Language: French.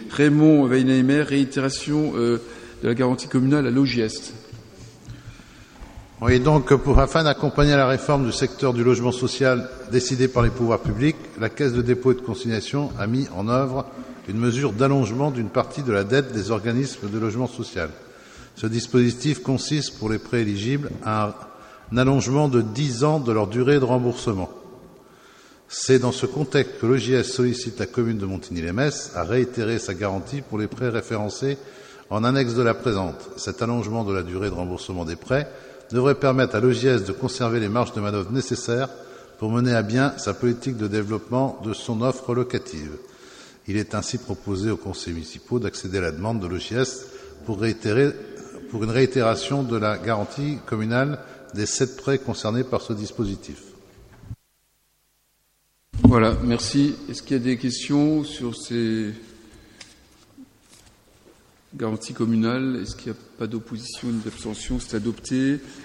Raymond Weinheimer, réitération de la garantie communale à l'OGS. Oui, donc, afin d'accompagner la réforme du secteur du logement social décidée par les pouvoirs publics, la Caisse de dépôt et de consignation a mis en œuvre une mesure d'allongement d'une partie de la dette des organismes de logement social. Ce dispositif consiste, pour les prêts éligibles, à un allongement de 10 ans de leur durée de remboursement. C'est dans ce contexte que l'OGS sollicite la commune de Montigny-lès-Metz à réitérer sa garantie pour les prêts référencés en annexe de la présente. Cet allongement de la durée de remboursement des prêts devrait permettre à l'OGS de conserver les marges de manœuvre nécessaires pour mener à bien sa politique de développement de son offre locative. Il est ainsi proposé aux conseils municipaux d'accéder à la demande de l'OGS pour une réitération de la garantie communale des 7 prêts concernés par ce dispositif. Voilà, merci. Est-ce qu'il y a des questions sur ces garanties communales? Est-ce qu'il n'y a pas d'opposition ni d'abstention? C'est adopté.